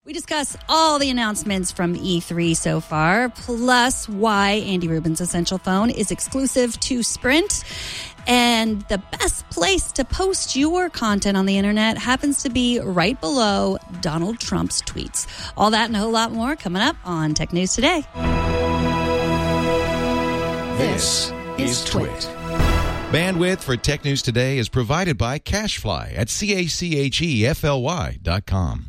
We discuss all the announcements from E3 so far, plus why Andy Rubin's Essential Phone is exclusive to Sprint. And the best place to post your content on the internet happens to be right below Donald Trump's tweets. All that and a whole lot more coming up on Tech News Today. This is Twit. Bandwidth for Tech News Today is provided by CashFly at CACHEFLY.com.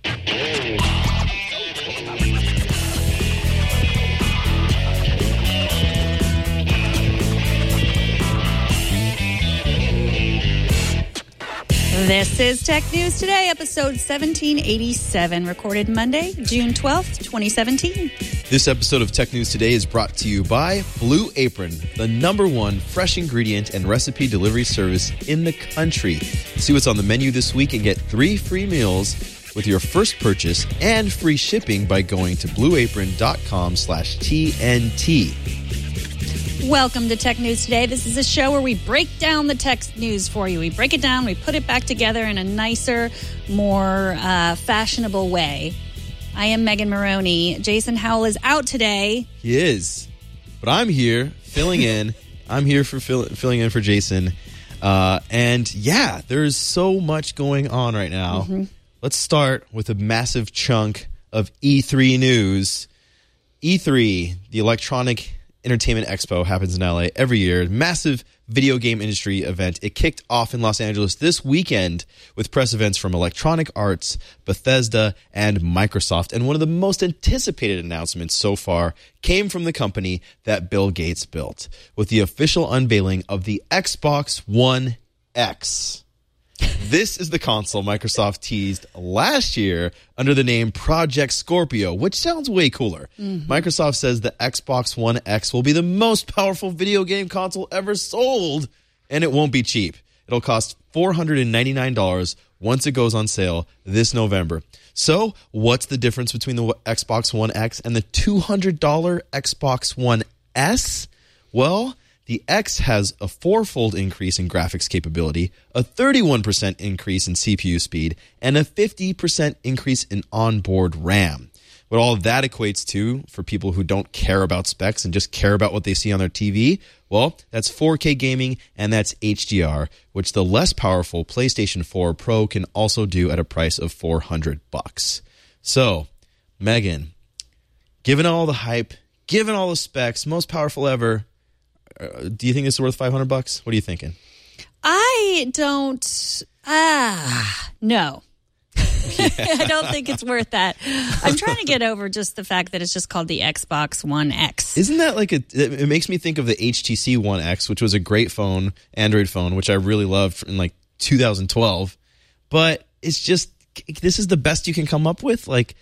This is Tech News Today, episode 1787, recorded Monday, June 12th, 2017. This episode of Tech News Today is brought to you by Blue Apron, the #1 fresh ingredient and recipe delivery service in the country. See what's on the menu this week and get 3 free meals with your first purchase and free shipping by going to blueapron.com/TNT. Welcome to Tech News Today. This is a show where we break down the tech news for you. We break it down, we put it back together in a nicer, more fashionable way. I am Megan Maroney. Jason Howell is out today. He is, but I'm here filling in. I'm here for filling in for Jason. And yeah, there's so much going on right now. Mm-hmm. Let's start with a massive chunk of E3 news. E3, the Electronic Entertainment Expo, happens in LA every year. Massive video game industry event. It kicked off in Los Angeles this weekend with press events from Electronic Arts, Bethesda, and Microsoft. And one of the most anticipated announcements so far came from the company that Bill Gates built, with the official unveiling of the Xbox One X. This is the console Microsoft teased last year under the name Project Scorpio, which sounds way cooler. Mm-hmm. Microsoft says the Xbox One X will be the most powerful video game console ever sold, and it won't be cheap. It'll cost $499 once it goes on sale this November. So, what's the difference between the Xbox One X and the $200 Xbox One S? Well, the X has a 4-fold increase in graphics capability, a 31% increase in CPU speed, and a 50% increase in onboard RAM. What all of that equates to, for people who don't care about specs and just care about what they see on their TV, well, that's 4K gaming and that's HDR, which the less powerful PlayStation 4 Pro can also do at a price of $400. So, Megan, given all the hype, given all the specs, most powerful ever, do you think this is worth $500? What are you thinking? I don't. No. I don't think it's worth that. I'm trying to get over just the fact that it's just called the Xbox One X. Isn't that like it makes me think of the HTC One X, which was a great phone, Android phone, which I really loved in like 2012. But it's just, this is the best you can come up with. Like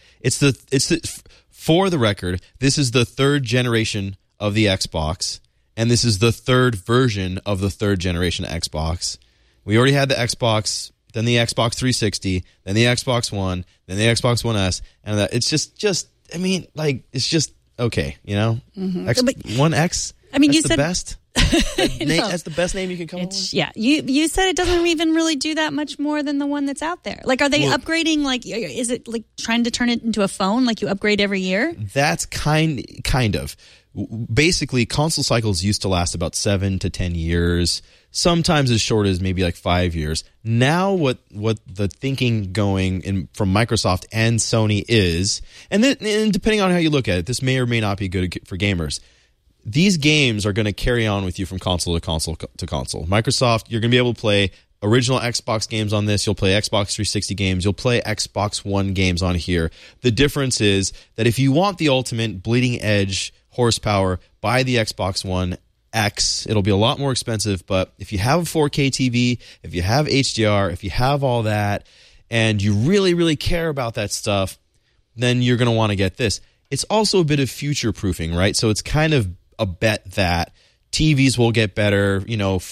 for the record, this is the 3rd generation of the Xbox. And this is the 3rd version of the 3rd generation Xbox. We already had the Xbox, then the Xbox 360, then the Xbox One, then the Xbox One S, and that it's just I mean, like, it's just okay, you know? Mm-hmm. One X. I mean, that's you the said best. That's the best name you can come up with. Yeah, you said it doesn't even really do that much more than the one that's out there. Like, are they upgrading? Like, is it like trying to turn it into a phone? Like you upgrade every year? That's kind of. Basically, console cycles used to last about 7 to 10 years, sometimes as short as maybe like 5 years. Now what the thinking going from Microsoft and Sony is, and depending on how you look at it, this may or may not be good for gamers. These games are going to carry on with you from console to console to console. Microsoft, you're going to be able to play original Xbox games on this. You'll play Xbox 360 games. You'll play Xbox One games on here. The difference is that if you want the ultimate bleeding edge horsepower, buy the Xbox One X. It'll be a lot more expensive, but if you have a 4K TV, if you have HDR, if you have all that, and you really, really care about that stuff, then you're going to want to get this. It's also a bit of future-proofing, right? So it's kind of a bet that TVs will get better,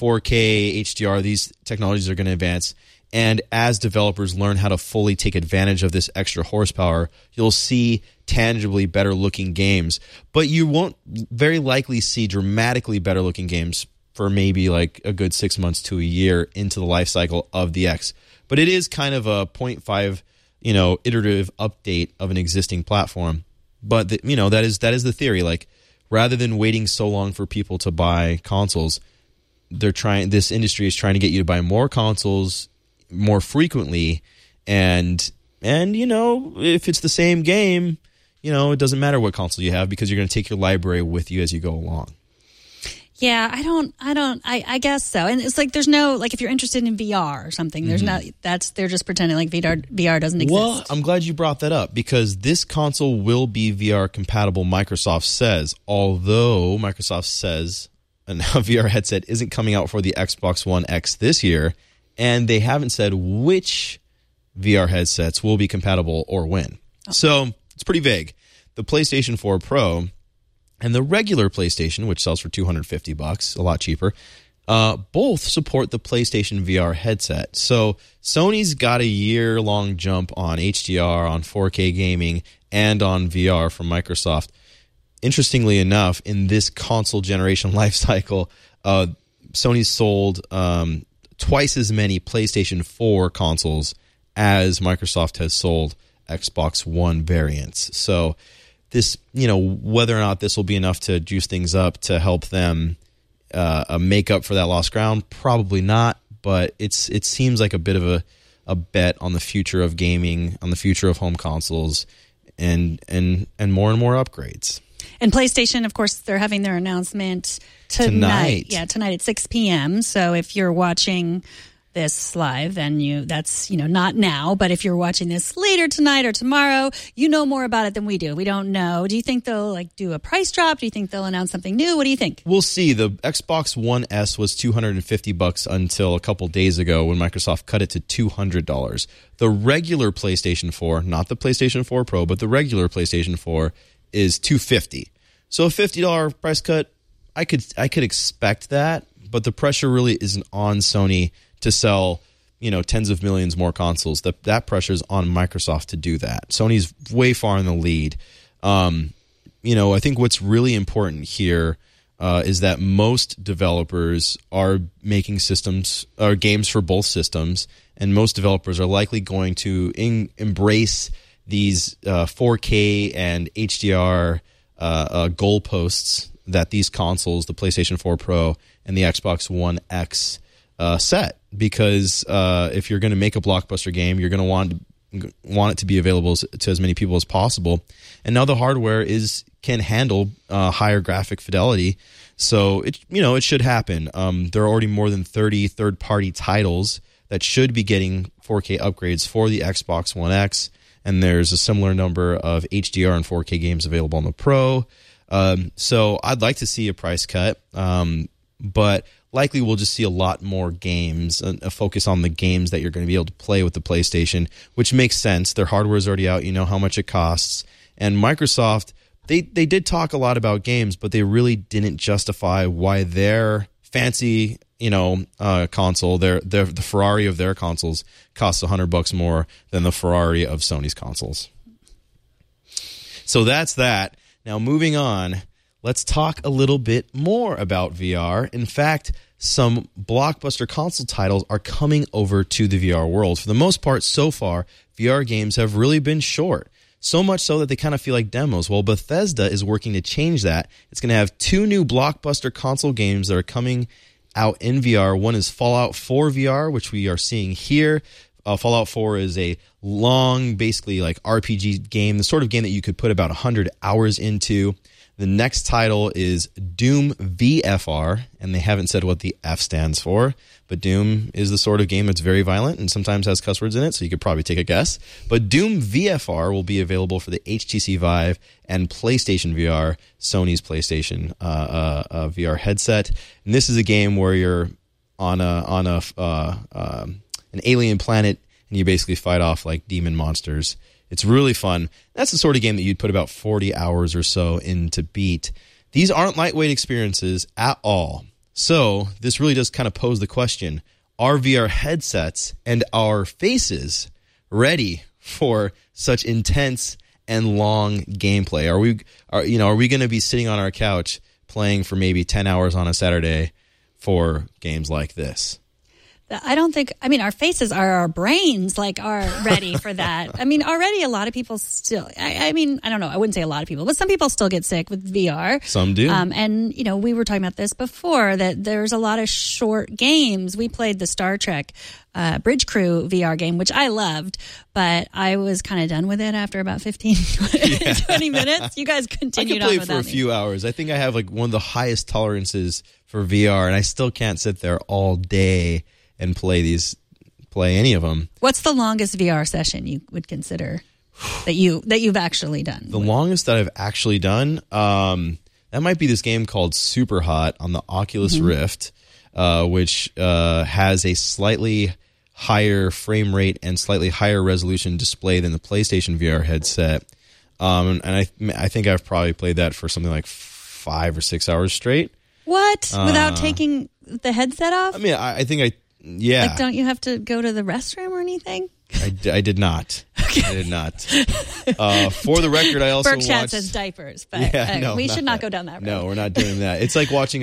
4K, HDR, these technologies are going to advance. And as developers learn how to fully take advantage of this extra horsepower, you'll see tangibly better looking games. But you won't very likely see dramatically better looking games for maybe like a good 6 months to a year into the life cycle of the X. But it is kind of a 0.5 iterative update of an existing platform. But that is the theory. Like, rather than waiting so long for people to buy consoles, this industry is trying to get you to buy more consoles more frequently, and if it's the same game, it doesn't matter what console you have, because you're going to take your library with you as you go along. Yeah, I guess so. And it's like, there's no, like, if you're interested in VR or something, there's they're just pretending like VR doesn't exist. Well, I'm glad you brought that up, because this console will be VR compatible, Microsoft says, although Microsoft says a VR headset isn't coming out for the Xbox One X this year, and they haven't said which VR headsets will be compatible or when. Oh. So it's pretty vague. The PlayStation 4 Pro and the regular PlayStation, which sells for $250, a lot cheaper, both support the PlayStation VR headset. So Sony's got a year-long jump on HDR, on 4K gaming, and on VR from Microsoft. Interestingly enough, in this console generation life cycle, Sony's sold twice as many PlayStation 4 consoles as Microsoft has sold Xbox One variants. So this, whether or not this will be enough to juice things up to help them make up for that lost ground, probably not. But it seems like a bit of a bet on the future of gaming, on the future of home consoles, and more and more upgrades. And PlayStation, of course, they're having their announcement tonight. Yeah, tonight at 6 p.m. So if you're watching this live, then that's not now, but if you're watching this later tonight or tomorrow, you know more about it than we do. We don't know. Do you think they'll do a price drop? Do you think they'll announce something new? What do you think? We'll see. The Xbox One S was $250 until a couple days ago when Microsoft cut it to $200. The regular PlayStation 4, not the PlayStation 4 Pro, but the regular PlayStation 4 is $250. So a $50 price cut, I could expect that, but the pressure really isn't on Sony to sell, tens of millions more consoles. That pressure is on Microsoft to do that. Sony's way far in the lead. I think what's really important here is that most developers are making systems or games for both systems, and most developers are likely going to embrace these 4K and HDR goalposts that these consoles, the PlayStation 4 Pro and the Xbox One X, set, because if you're going to make a blockbuster game, you're going to want it to be available to as many people as possible. And now the hardware can handle higher graphic fidelity, so it should happen. There are already more than 30 third-party titles that should be getting 4K upgrades for the Xbox One X, and there's a similar number of HDR and 4K games available on the Pro. So I'd like to see a price cut, but likely we'll just see a lot more games, a focus on the games that you're going to be able to play with the PlayStation, which makes sense. Their hardware is already out. You know how much it costs. And Microsoft, they did talk a lot about games, but they really didn't justify why their fancy, console, the Ferrari of their consoles costs $100 more than the Ferrari of Sony's consoles. So that's that. Now, moving on, let's talk a little bit more about VR. In fact, some blockbuster console titles are coming over to the VR world. For the most part, so far, VR games have really been short. So much so that they kind of feel like demos. Well, Bethesda is working to change that. It's going to have 2 new blockbuster console games that are coming out in VR. One is Fallout 4 VR, which we are seeing here. Fallout 4 is a long, basically like RPG game, the sort of game that you could put about 100 hours into. The next title is Doom VFR, and they haven't said what the F stands for, but Doom is the sort of game that's very violent and sometimes has cuss words in it, so you could probably take a guess. But Doom VFR will be available for the HTC Vive and PlayStation VR, Sony's PlayStation VR headset. And this is a game where you're on an alien planet, and you basically fight off like demon monsters. It's really fun. That's the sort of game that you'd put about 40 hours or so in to beat. These aren't lightweight experiences at all. So this really does kind of pose the question, are VR headsets and our faces ready for such intense and long gameplay? Are we going to be sitting on our couch playing for maybe 10 hours on a Saturday for games like this? I don't think, I mean, our faces are our brains, like, are ready for that. I mean, already a lot of people still, I mean, I don't know, I wouldn't say a lot of people, but some people still get sick with VR. Some do. And, you know, we were talking about this before, that there's a lot of short games. We played the Star Trek Bridge Crew VR game, which I loved, but I was kind of done with it after about 15, 20 minutes. You guys continued on I could play without for a few hours. I think I have like one of the highest tolerances for VR, and I still can't sit there all day and play any of them. What's the longest VR session you would consider that you've actually done? The longest that I've actually done, that might be this game called Super Hot on the Oculus Rift, which has a slightly higher frame rate and slightly higher resolution display than the PlayStation VR headset. And I think I've probably played that for something like 5 or 6 hours straight. What? Without taking the headset off? I mean, I think yeah. Like, don't you have to go to the restroom or anything? I did not. Okay. I did not. For the record, I also Berkshire watched... says diapers, but we should not go down that road. No, we're not doing that. It's like watching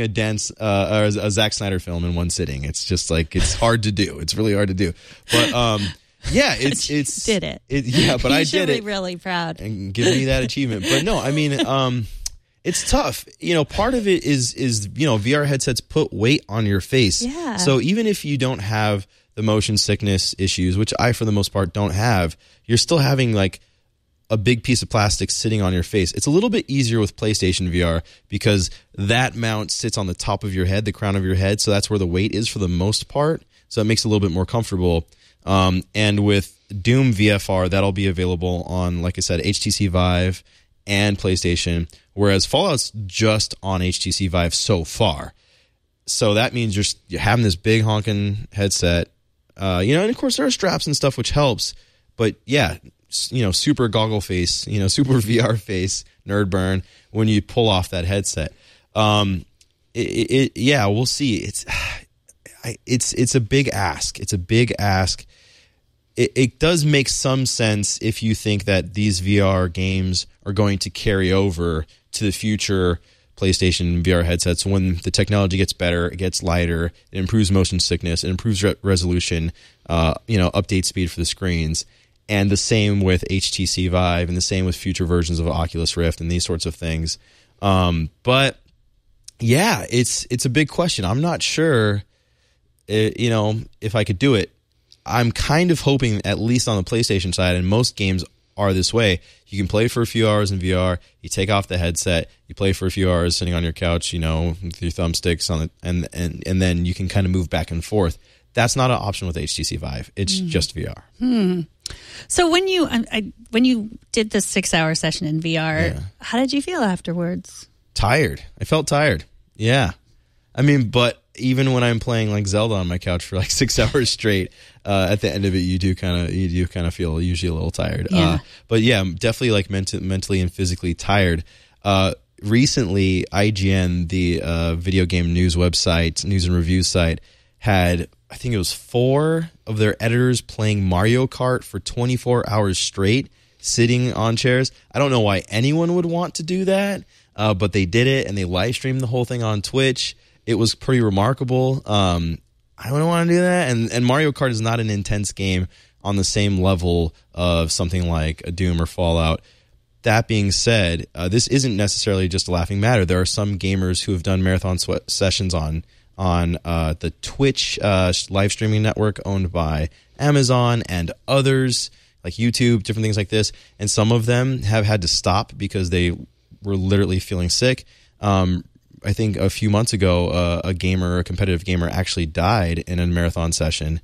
a Zack Snyder film in one sitting. It's just like, it's hard to do. It's really hard to do. But yeah, it's did it. Yeah, but I did it. You should be really proud. And give me that achievement. But no, I mean, it's tough. You know, part of it is you know, VR headsets put weight on your face. Yeah. So even if you don't have the motion sickness issues, which I for the most part don't have, you're still having like a big piece of plastic sitting on your face. It's a little bit easier with PlayStation VR because that mount sits on the top of your head, the crown of your head, so that's where the weight is for the most part. So it makes it a little bit more comfortable. And with Doom VFR, that'll be available on, like I said, HTC Vive and PlayStation, whereas Fallout's just on HTC Vive so far. So that means you're having this big honking headset, you know, and of course there are straps and stuff which helps, but yeah, you know, super goggle face, you know, super VR face, nerd burn when you pull off that headset. Yeah, we'll see. It's a big ask. It's a big ask. It does make some sense if you think that these VR games are going to carry over to the future PlayStation VR headsets. When the technology gets better, it gets lighter, it improves motion sickness, it improves resolution, you know, update speed for the screens. And the same with HTC Vive, and the same with future versions of Oculus Rift and these sorts of things. But yeah, it's a big question. I'm not sure, you know, if I could do it. I'm kind of hoping, at least on the PlayStation side, and most games are this way, you can play for a few hours in VR, you take off the headset, you play for a few hours sitting on your couch, you know, with your thumbsticks on it, and then you can kind of move back and forth. That's not an option with HTC Vive. It's just VR. So when you did the 6-hour session in VR, how did you feel afterwards? Tired. I felt tired. Yeah. I mean, but even when I'm playing like Zelda on my couch for like 6 hours straight, at the end of it, you do kind of feel usually a little tired. Yeah. But yeah, I'm definitely like mentally and physically tired. Recently, IGN, the video game news website, news and reviews site, had, I think it was 4 of their editors playing Mario Kart for 24 hours straight, sitting on chairs. I don't know why anyone would want to do that, but they did it, and they live streamed the whole thing on Twitch. It was pretty remarkable. I wouldn't want to do that. And Mario Kart is not an intense game on the same level of something like a Doom or Fallout. That being said, this isn't necessarily just a laughing matter. There are some gamers who have done marathon sessions on the Twitch live streaming network owned by Amazon and others, like YouTube, different things like this. And some of them have had to stop because they were literally feeling sick. I think a few months ago, a competitive gamer, actually died in a marathon session.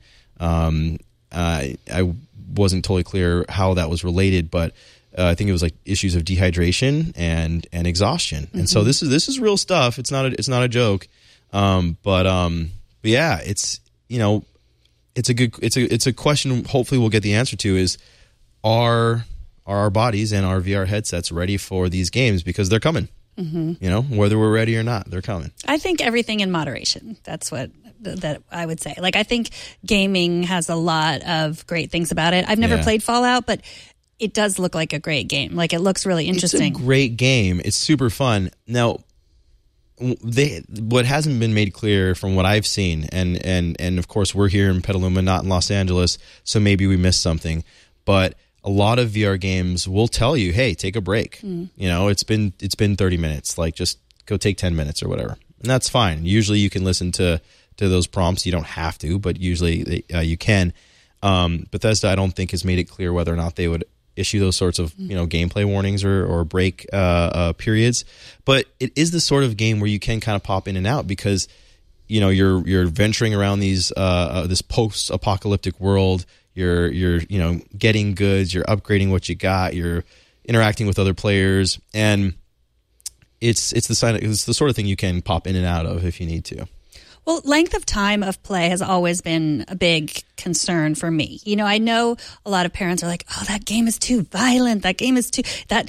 I wasn't totally clear how that was related, but I think it was like issues of dehydration and exhaustion. Mm-hmm. And so this is real stuff. It's not a joke. But yeah, it's, you know, it's a question. Hopefully we'll get the answer to is, are our bodies and our VR headsets ready for these games? Because they're coming. Mm-hmm. You know, whether we're ready or not, they're coming. I think everything in moderation. That's what that I would say. Like, I think gaming has a lot of great things about it. I've never played Fallout, but it does look like a great game. Like, it looks really interesting. It's a great game. It's super fun. Now, what hasn't been made clear from what I've seen, and of course we're here in Petaluma, not in Los Angeles, so maybe we missed something, but a lot of VR games will tell you, hey, take a break. You know, it's been 30 minutes, like just go take 10 minutes or whatever. And that's fine. Usually you can listen to those prompts. You don't have to, but usually you can. Bethesda, I don't think, has made it clear whether or not they would issue those sorts of gameplay warnings or break periods. But it is the sort of game where you can kind of pop in and out because you're venturing around these this post-apocalyptic world. You're getting goods. You're upgrading what you got. You're interacting with other players, and it's the sort of thing you can pop in and out of if you need to. Well, length of time of play has always been a big concern for me. I know a lot of parents are like, "Oh, that game is too violent. That game is too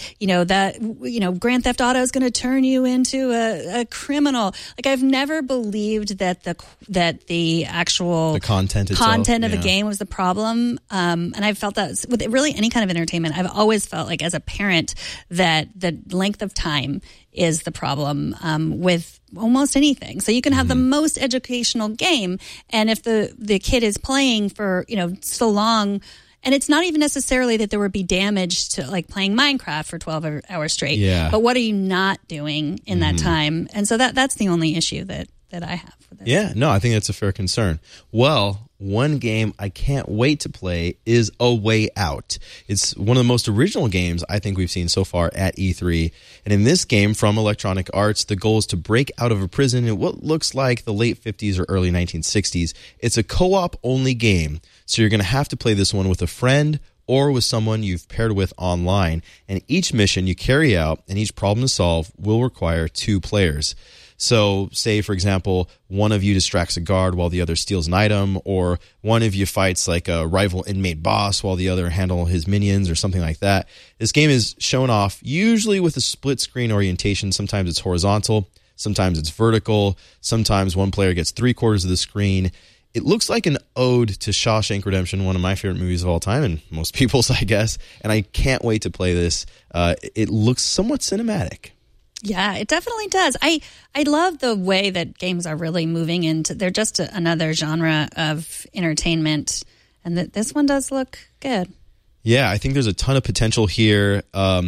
Grand Theft Auto is going to turn you into a criminal." Like, I've never believed that the actual content of the game was the problem. And I've felt that with really any kind of entertainment, I've always felt like as a parent that the length of time is the problem with almost anything. So you can have the most educational game, and if the kid is playing for so long, and it's not even necessarily that there would be damage to like playing Minecraft for 12 hours straight. Yeah. But what are you not doing in that time? And so that's the only issue that I have with it. Yeah, no, I think that's a fair concern. Well, one game I can't wait to play is A Way Out. It's one of the most original games I think we've seen so far at E3. And in this game from Electronic Arts, the goal is to break out of a prison in what looks like the late 50s or early 1960s. It's a co-op only game, so you're going to have to play this one with a friend or with someone you've paired with online. And each mission you carry out and each problem to solve will require 2 players. So, say, for example, one of you distracts a guard while the other steals an item, or one of you fights like a rival inmate boss while the other handle his minions or something like that. This game is shown off usually with a split-screen orientation. Sometimes it's horizontal, sometimes it's vertical, sometimes one player gets 3/4 of the screen. It looks like an ode to Shawshank Redemption, one of my favorite movies of all time, and most people's, I guess, and I can't wait to play this. It looks somewhat cinematic. Yeah, it definitely does. I love the way that games are really moving into, they're just another genre of entertainment, and this one does look good. Yeah, I think there's a ton of potential here.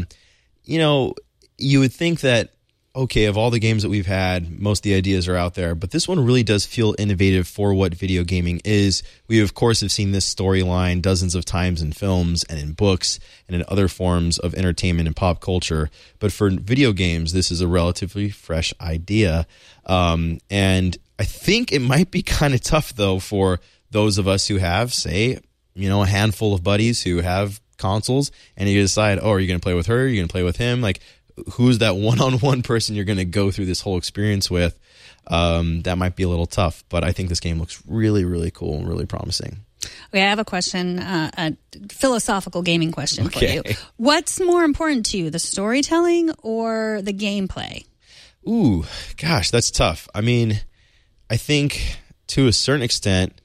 You would think that, okay, of all the games that we've had, most of the ideas are out there, but this one really does feel innovative for what video gaming is. We, of course, have seen this storyline dozens of times in films and in books and in other forms of entertainment and pop culture. But for video games, this is a relatively fresh idea. And I think it might be kind of tough, though, for those of us who have, say, a handful of buddies who have consoles, and you decide, oh, are you going to play with her? Are you going to play with him? Like, who's that one-on-one person you're going to go through this whole experience with? That might be a little tough, but I think this game looks really, really cool and really promising. Okay, I have a question, a philosophical gaming question for you. What's more important to you, the storytelling or the gameplay? Ooh, gosh, that's tough. I mean, I think to a certain extent,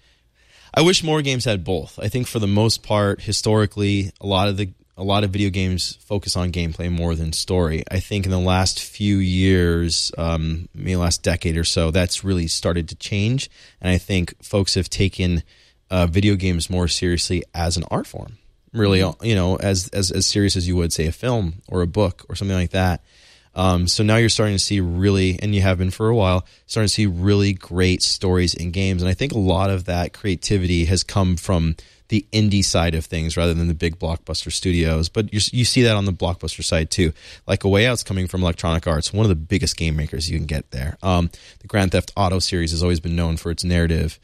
I wish more games had both. I think for the most part, historically, a lot of video games focus on gameplay more than story. I think in the last few years, maybe last decade or so, that's really started to change. And I think folks have taken video games more seriously as an art form. Really, as serious as you would, say, a film or a book or something like that. So now you're starting to see really, and you have been for a while, starting to see really great stories in games. And I think a lot of that creativity has come from the indie side of things rather than the big blockbuster studios. But you see that on the blockbuster side too. Like A Way Out's coming from Electronic Arts, one of the biggest game makers you can get there. The Grand Theft Auto series has always been known for its narrative.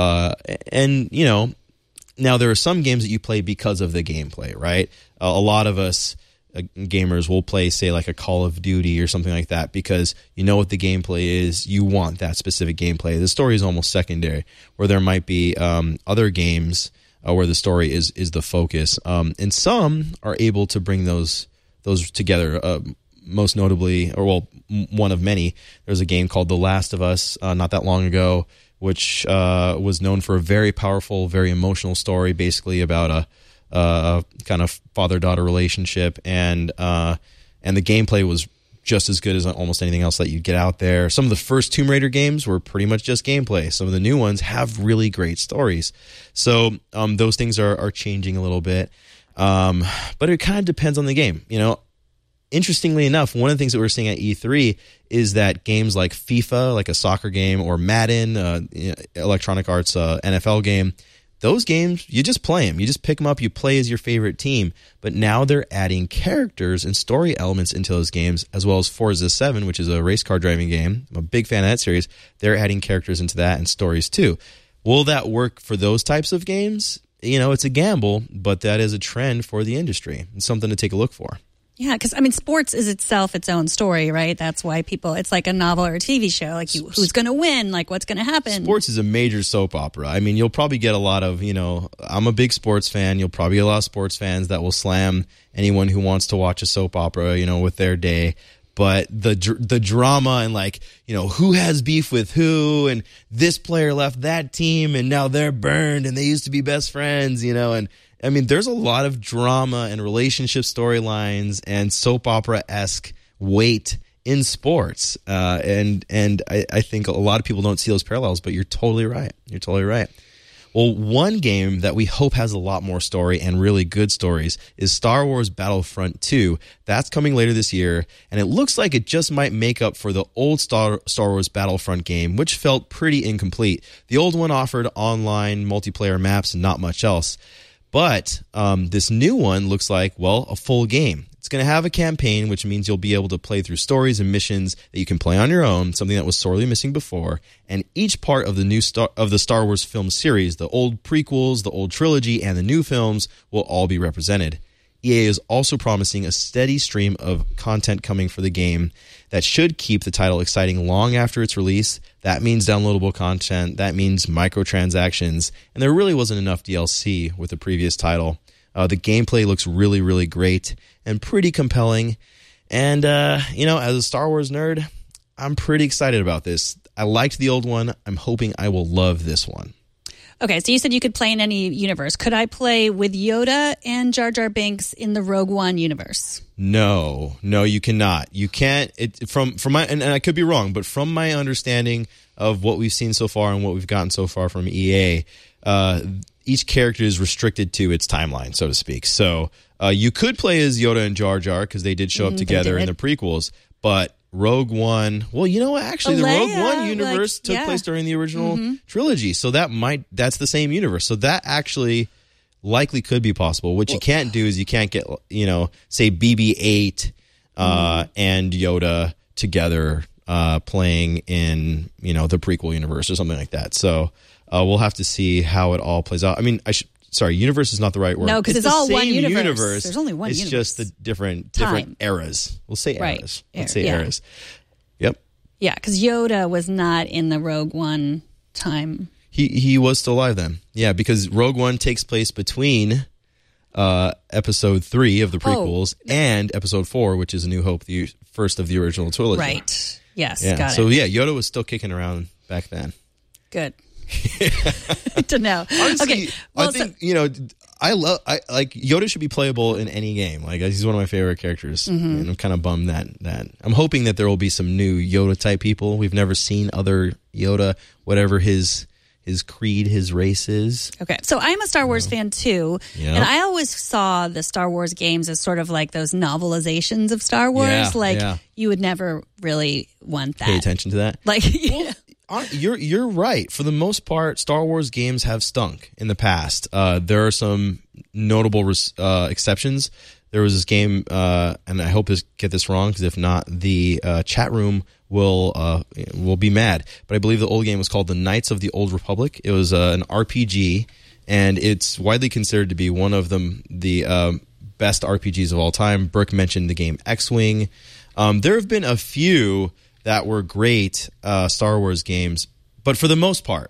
And now there are some games that you play because of the gameplay, right? A lot of us gamers will play, say, like a Call of Duty or something like that because you know what the gameplay is. You want that specific gameplay. The story is almost secondary, where there might be other games where the story is the focus. And some are able to bring those together. Most notably, one of many, there's a game called The Last of Us not that long ago, which was known for a very powerful, very emotional story, basically about a kind of father-daughter relationship, and the gameplay was just as good as almost anything else that you'd get out there. Some of the first Tomb Raider games were pretty much just gameplay. Some of the new ones have really great stories. So those things are changing a little bit. But it kind of depends on the game. Interestingly enough, one of the things that we're seeing at E3 is that games like FIFA, like a soccer game, or Madden, Electronic Arts NFL game, those games, you just play them. You just pick them up, you play as your favorite team. But now they're adding characters and story elements into those games, as well as Forza 7, which is a race car driving game. I'm a big fan of that series. They're adding characters into that and stories too. Will that work for those types of games? It's a gamble, but that is a trend for the industry. It's something to take a look for. Yeah, because, sports is itself its own story, right? That's why it's like a novel or a TV show. Like, who's going to win? Like, what's going to happen? Sports is a major soap opera. You'll probably get a lot of, I'm a big sports fan. You'll probably get a lot of sports fans that will slam anyone who wants to watch a soap opera, with their day. But the drama and who has beef with who, and this player left that team and now they're burned and they used to be best friends, and there's a lot of drama and relationship storylines and soap opera-esque weight in sports. And I think a lot of people don't see those parallels, but you're totally right. You're totally right. Well, one game that we hope has a lot more story and really good stories is Star Wars Battlefront 2. That's coming later this year, and it looks like it just might make up for the old Star Wars Battlefront game, which felt pretty incomplete. The old one offered online multiplayer maps and not much else. But this new one looks like, a full game. It's going to have a campaign, which means you'll be able to play through stories and missions that you can play on your own, something that was sorely missing before. And each part of the Star Wars film series, the old prequels, the old trilogy, and the new films will all be represented. EA is also promising a steady stream of content coming for the game that should keep the title exciting long after its release. That means downloadable content. That means microtransactions. And there really wasn't enough DLC with the previous title. The gameplay looks really, really great and pretty compelling. And, as a Star Wars nerd, I'm pretty excited about this. I liked the old one. I'm hoping I will love this one. Okay, so you said you could play in any universe. Could I play with Yoda and Jar Jar Binks in the Rogue One universe? No, you cannot. You can't. From my and I could be wrong, but from my understanding of what we've seen so far and what we've gotten so far from EA, each character is restricted to its timeline, so to speak. So you could play as Yoda and Jar Jar because they did show up together in the prequels, but Rogue One. Well, actually, the Rogue One universe took place during the original trilogy, so that's the same universe. So that actually likely could be possible. What you can't do is you can't get, say BB-8 and Yoda together playing in, the prequel universe or something like that. So we'll have to see how it all plays out. Universe is not the right word. No, because it's all one universe. There's only one universe. It's just the different eras. We'll say eras. Let's say eras. Yep. Yeah, because Yoda was not in the Rogue One time. He was still alive then. Yeah, because Rogue One takes place between Episode 3 of the prequels and Episode 4, which is A New Hope, the first of the original trilogy. Right. Yes, yeah. Got it. So, Yoda was still kicking around back then. Good. To know. Honestly, I think I like Yoda should be playable in any game. Like, he's one of my favorite characters, and I'm kind of bummed that I'm hoping that there will be some new Yoda type people. We've never seen other Yoda, whatever his creed, his race is. Okay, so I'm a Star Wars fan too, and I always saw the Star Wars games as sort of like those novelizations of Star Wars. You would never really want that. Pay attention to that. You're right. For the most part, Star Wars games have stunk in the past. There are some notable exceptions. There was this game, and I hope to get this wrong, because if not, the chat room will be mad. But I believe the old game was called the Knights of the Old Republic. It was an RPG, and it's widely considered to be one of the best RPGs of all time. Brooke mentioned the game X-Wing. There have been a few that were great Star Wars games, but for the most part,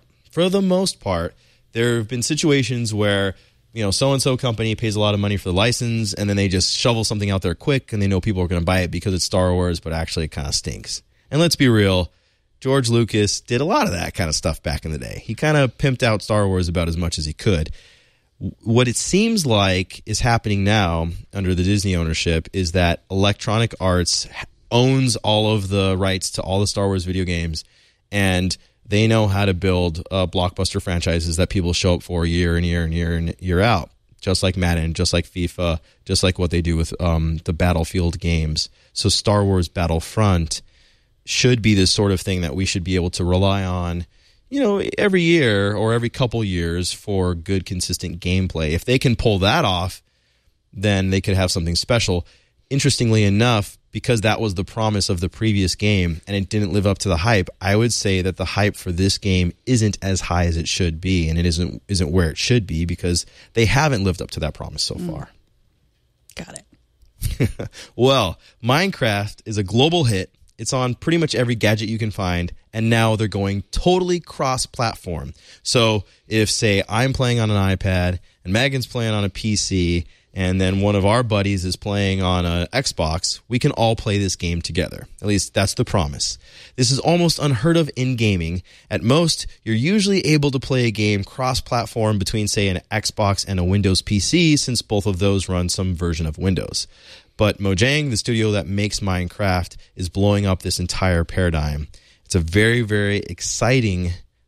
there have been situations where so-and-so company pays a lot of money for the license, and then they just shovel something out there quick, and they know people are going to buy it because it's Star Wars, but actually it kind of stinks. And let's be real, George Lucas did a lot of that kind of stuff back in the day. He kind of pimped out Star Wars about as much as he could. What it seems like is happening now under the Disney ownership is that Electronic Arts owns all of the rights to all the Star Wars video games, and they know how to build blockbuster franchises that people show up for year in, year in, year in, year out, just like Madden, just like FIFA, just like what they do with the Battlefield games. So Star Wars Battlefront should be this sort of thing that we should be able to rely on, every year or every couple years for good, consistent gameplay. If they can pull that off, then they could have something special. Interestingly enough, because that was the promise of the previous game and it didn't live up to the hype, I would say that the hype for this game isn't as high as it should be, and it isn't where it should be because they haven't lived up to that promise so far. Got it. Well, Minecraft is a global hit. It's on pretty much every gadget you can find, and now they're going totally cross-platform. So if, say, I'm playing on an iPad and Megan's playing on a PC, and then one of our buddies is playing on an Xbox, we can all play this game together. At least that's the promise. This is almost unheard of in gaming. At most, you're usually able to play a game cross-platform between, say, an Xbox and a Windows PC, since both of those run some version of Windows. But Mojang, the studio that makes Minecraft, is blowing up this entire paradigm. It's a very, very exciting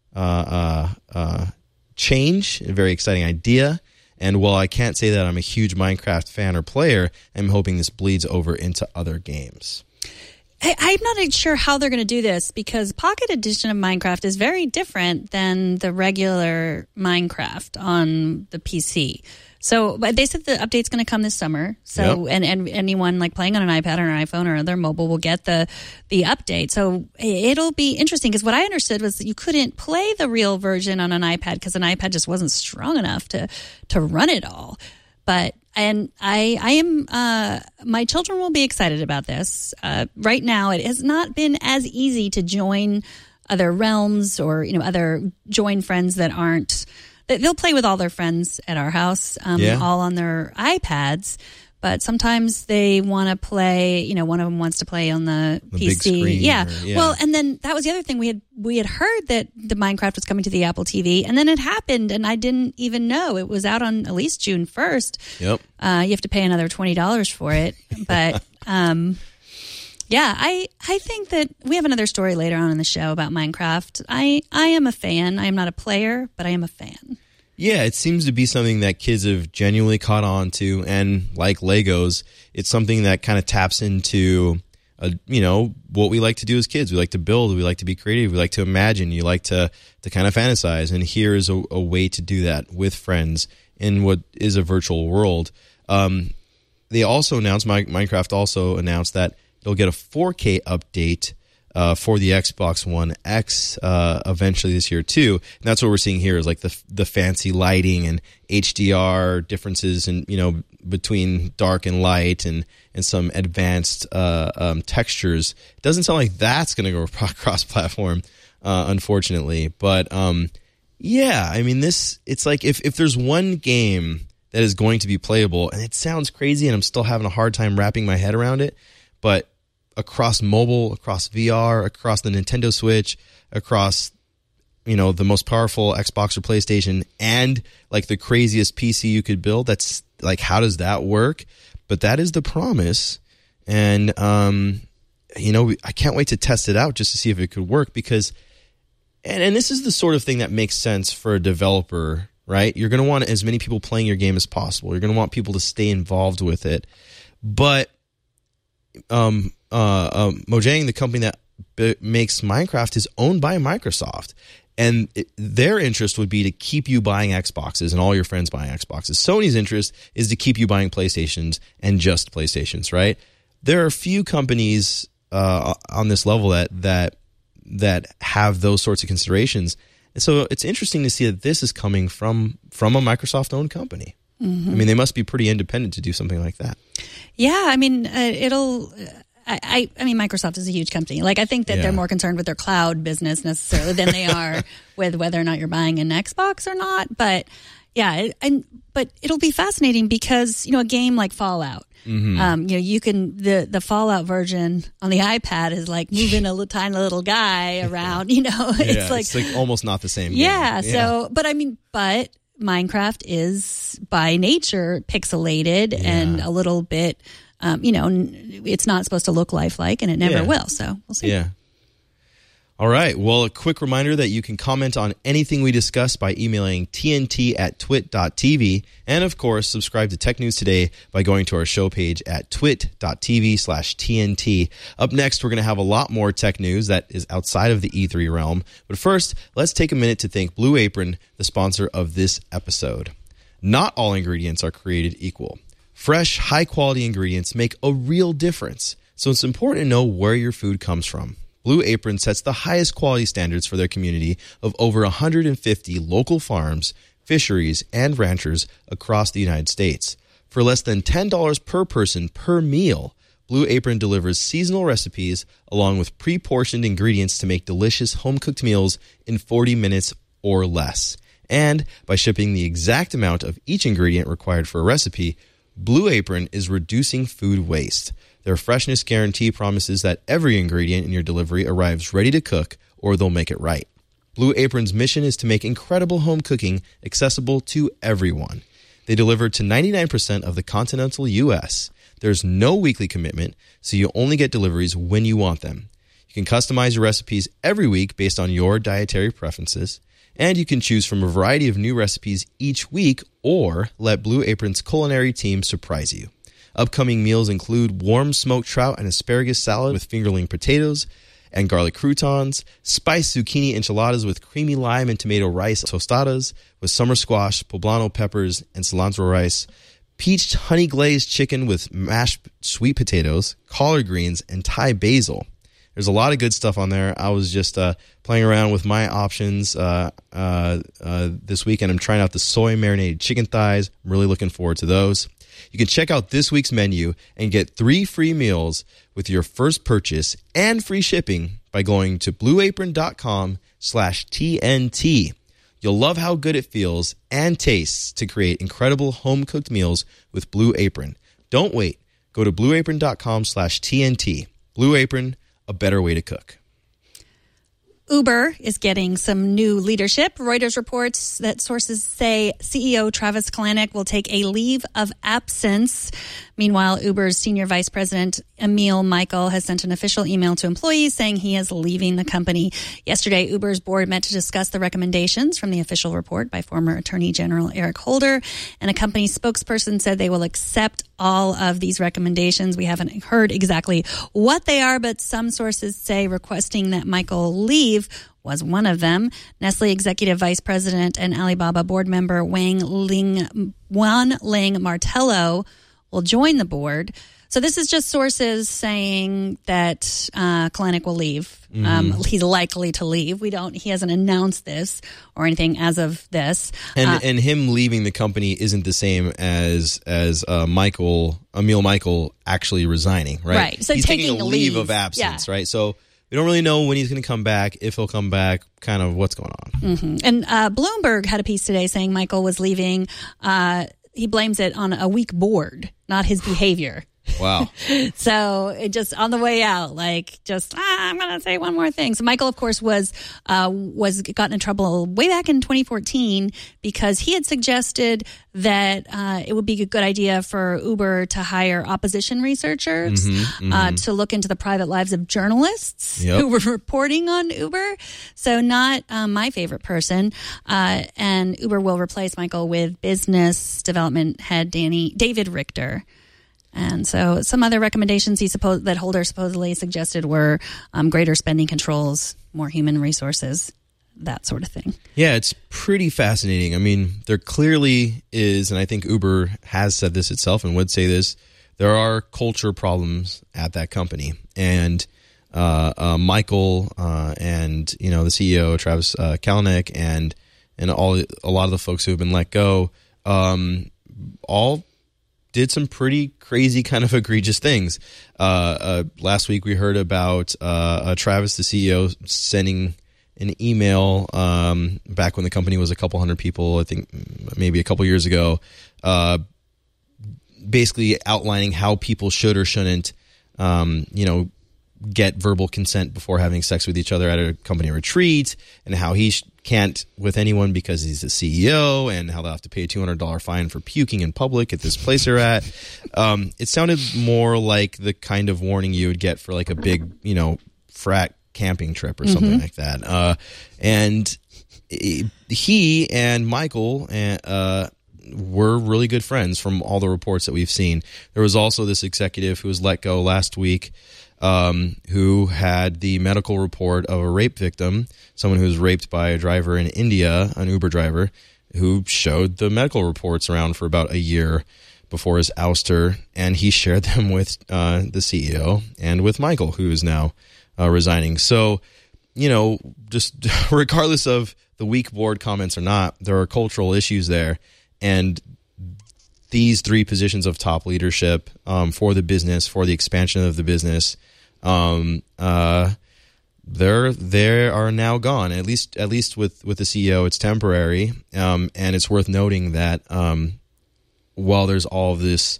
change, a very exciting idea. And while I can't say that I'm a huge Minecraft fan or player, I'm hoping this bleeds over into other games. I'm not sure how they're going to do this because Pocket Edition of Minecraft is very different than the regular Minecraft on the PC. So, but they said the update's going to come this summer. So, and anyone like playing on an iPad or an iPhone or their mobile will get the update. So it'll be interesting because what I understood was that you couldn't play the real version on an iPad because an iPad just wasn't strong enough to run it all. But I am my children will be excited about this. Right now, it has not been as easy to join other realms or other join friends that aren't. They'll play with all their friends at our house, all on their iPads. But sometimes they want to play. One of them wants to play on the PC. Big screen. Yeah. Well, and then that was the other thing we had heard that the Minecraft was coming to the Apple TV, and then it happened, and I didn't even know it was out on at least June 1st. Yep. You have to pay another $20 for it, but. Yeah, I think that we have another story later on in the show about Minecraft. I am a fan. I am not a player, but I am a fan. Yeah, it seems to be something that kids have genuinely caught on to, and like Legos, it's something that kind of taps into, what we like to do as kids. We like to build, we like to be creative, we like to imagine, you like to kind of fantasize, and here is a way to do that with friends in what is a virtual world. They also announced, Minecraft also announced that they'll get a 4K update for the Xbox One X eventually this year too. And that's what we're seeing here is like the fancy lighting and HDR differences and between dark and light and some advanced textures. It doesn't sound like that's going to go cross-platform, unfortunately. But yeah, I mean it's like if there's one game that is going to be playable, and it sounds crazy and I'm still having a hard time wrapping my head around it, but across mobile, across VR, across the Nintendo Switch, across, the most powerful Xbox or PlayStation, and like the craziest PC you could build. That's like, how does that work? But that is the promise. And, I can't wait to test it out just to see if it could work because, and this is the sort of thing that makes sense for a developer, right? You're going to want as many people playing your game as possible. You're going to want people to stay involved with it. But, Mojang, the company that makes Minecraft, is owned by Microsoft, and their interest would be to keep you buying Xboxes and all your friends buying Xboxes. Sony's interest is to keep you buying PlayStations and just PlayStations, right? There are a few companies on this level that have those sorts of considerations, and so it's interesting to see that this is coming from a Microsoft-owned company. Mm-hmm. I mean, they must be pretty independent to do something like that. Yeah, I mean, I mean, Microsoft is a huge company. Like, I think that they're more concerned with their cloud business necessarily than they are with whether or not you're buying an Xbox or not. But yeah, but it'll be fascinating because a game like Fallout. Mm-hmm. You can the Fallout version on the iPad is like moving a tiny little guy around. It's like almost not the same game. Yeah. So, but Minecraft is by nature pixelated and a little bit it's not supposed to look lifelike, and it never will. So we'll see. Yeah. All right. Well, a quick reminder that you can comment on anything we discuss by emailing tnt@twit.tv. And, of course, subscribe to Tech News Today by going to our show page at twit.tv/TNT. Up next, we're going to have a lot more tech news that is outside of the E3 realm. But first, let's take a minute to thank Blue Apron, the sponsor of this episode. Not all ingredients are created equal. Fresh, high-quality ingredients make a real difference. So it's important to know where your food comes from. Blue Apron sets the highest quality standards for their community of over 150 local farms, fisheries, and ranchers across the United States. For less than $10 per person per meal, Blue Apron delivers seasonal recipes along with pre-portioned ingredients to make delicious home-cooked meals in 40 minutes or less. And by shipping the exact amount of each ingredient required for a recipe, Blue Apron is reducing food waste. Their freshness guarantee promises that every ingredient in your delivery arrives ready to cook, or they'll make it right. Blue Apron's mission is to make incredible home cooking accessible to everyone. They deliver to 99% of the continental U.S. There's no weekly commitment, so you only get deliveries when you want them. You can customize your recipes every week based on your dietary preferences, and you can choose from a variety of new recipes each week, or let Blue Apron's culinary team surprise you. Upcoming meals include warm smoked trout and asparagus salad with fingerling potatoes and garlic croutons, spiced zucchini enchiladas with creamy lime and tomato rice tostadas with summer squash, poblano peppers, and cilantro rice, peach honey glazed chicken with mashed sweet potatoes, collard greens, and Thai basil. There's a lot of good stuff on there. I was just playing around with my options this weekend. I'm trying out the soy marinated chicken thighs. I'm really looking forward to those. You can check out this week's menu and get 3 free meals with your first purchase and free shipping by going to blueapron.com/TNT. You'll love how good it feels and tastes to create incredible home-cooked meals with Blue Apron. Don't wait. Go to blueapron.com/TNT. Blue Apron, a better way to cook. Uber is getting some new leadership. Reuters reports that sources say CEO Travis Kalanick will take a leave of absence. Meanwhile, Uber's senior vice president, Emil Michael, has sent an official email to employees saying he is leaving the company. Yesterday, Uber's board met to discuss the recommendations from the official report by former Attorney General Eric Holder, and a company spokesperson said they will accept all of these recommendations. We haven't heard exactly what they are, but some sources say requesting that Michael leave was one of them. Nestle executive vice president and Alibaba board member Wan Ling Martello will join the board. So this is just sources saying that Kalanick will leave. He's likely to leave. He hasn't announced this or anything as of this. And him leaving the company isn't the same as Emil Michael actually resigning, right? Right. So he's taking a leave of absence, right? So we don't really know when he's going to come back, if he'll come back, kind of what's going on. Mm-hmm. And Bloomberg had a piece today saying Michael was leaving. He blames it on a weak board, not his behavior. Wow. So it just on the way out, I'm going to say one more thing. So Michael, of course, was gotten in trouble way back in 2014 because he had suggested that it would be a good idea for Uber to hire opposition researchers to look into the private lives of journalists who were reporting on Uber. So not my favorite person. And Uber will replace Michael with business development head David Richter. And so some other recommendations that Holder supposedly suggested were greater spending controls, more human resources, that sort of thing. Yeah, it's pretty fascinating. I mean, there clearly is, and I think Uber has said this itself and would say this, there are culture problems at that company. And Michael and the CEO, Travis Kalanick, and a lot of the folks who have been let go, all did some pretty crazy kind of egregious things. Last week we heard about Travis, the CEO, sending an email back when the company was a couple hundred people, I think maybe a couple years ago, basically outlining how people should or shouldn't, get verbal consent before having sex with each other at a company retreat, and how he can't with anyone because he's the CEO, and how they'll have to pay a $200 fine for puking in public at this place they're at. It sounded more like the kind of warning you would get for like a big, frat camping trip or something like that. And he and Michael were really good friends from all the reports that we've seen. There was also this executive who was let go last week, who had the medical report of a rape victim, someone who was raped by a driver in India, an Uber driver, who showed the medical reports around for about a year before his ouster, and he shared them with the CEO and with Michael, who is now resigning. So, just regardless of the weak board comments or not, there are cultural issues there, and these three positions of top leadership for the business, for the expansion of the business, they are now gone. At least with the CEO, it's temporary, and it's worth noting that while there's all of this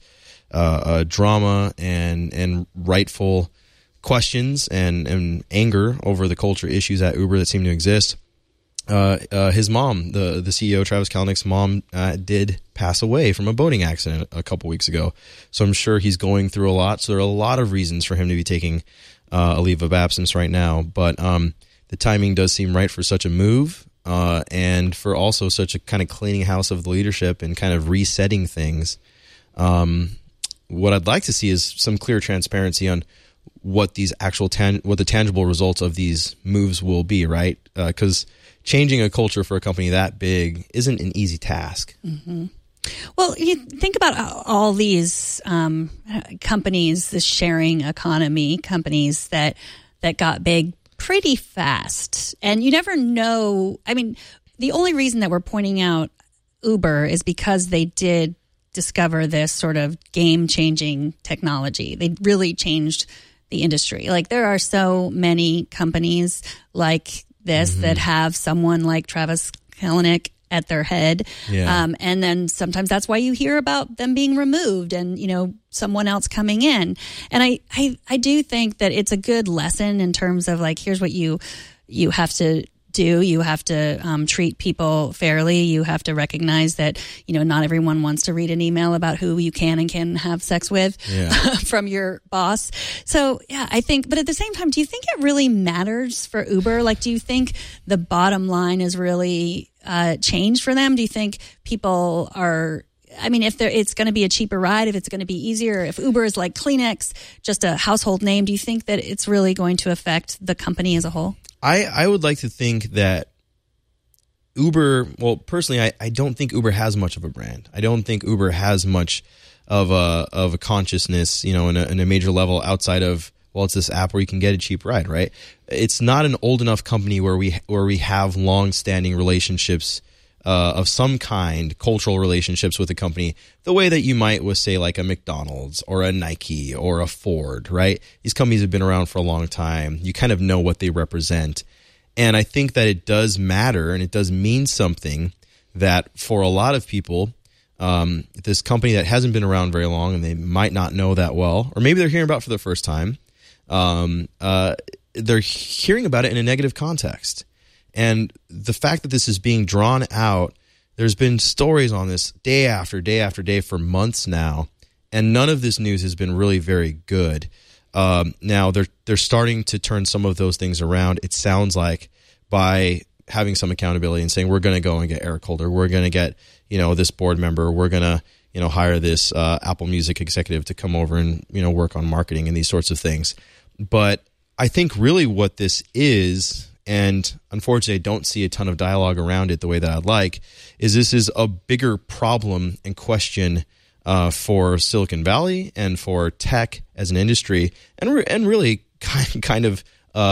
drama and rightful questions and anger over the culture issues at Uber that seem to exist, his mom, the CEO, Travis Kalanick's mom, did pass away from a boating accident a couple weeks ago. So I'm sure he's going through a lot. So there are a lot of reasons for him to be taking a leave of absence right now. But the timing does seem right for such a move, and for also such a kind of cleaning house of the leadership and kind of resetting things. What I'd like to see is some clear transparency on what these actual what the tangible results of these moves will be, right? Because changing a culture for a company that big isn't an easy task. Mm-hmm. Well, you think about all these companies, the sharing economy companies that got big pretty fast, and you never know. I mean, the only reason that we're pointing out Uber is because they did discover this sort of game-changing technology. They really changed the industry. Like, there are so many companies like this that have someone like Travis Kalanick at their head. Yeah. And then sometimes that's why you hear about them being removed and, someone else coming in. And I do think that it's a good lesson in terms of like, here's what you have to do. You have to treat people fairly. You have to recognize that, not everyone wants to read an email about who you can and can't have sex with from your boss. So, yeah, I think, but at the same time, do you think it really matters for Uber? Like, do you think the bottom line is really changed for them? Do you think people are, if it's going to be a cheaper ride, if it's going to be easier, if Uber is like Kleenex, just a household name, do you think that it's really going to affect the company as a whole? I would like to think that Uber, well, personally, I don't think Uber has much of a brand. I don't think Uber has much of a consciousness, in a major level outside of, well, it's this app where you can get a cheap ride, right? It's not an old enough company where we have long-standing relationships of some kind, cultural relationships with a company, the way that you might with, say, like a McDonald's or a Nike or a Ford, right? These companies have been around for a long time. You kind of know what they represent. And I think that it does matter and it does mean something that for a lot of people, this company that hasn't been around very long and they might not know that well, or maybe they're hearing about it for the first time, they're hearing about it in a negative context. And the fact that this is being drawn out, there's been stories on this day after day after day for months now, and none of this news has been really very good. Now they're starting to turn some of those things around. It sounds like by having some accountability and saying we're going to go and get Eric Holder, we're going to get this board member, we're going to hire this Apple Music executive to come over and work on marketing and these sorts of things. But I think really what this is, and unfortunately I don't see a ton of dialogue around it the way that I'd like, is this is a bigger problem and question for Silicon Valley and for tech as an industry, and really kind of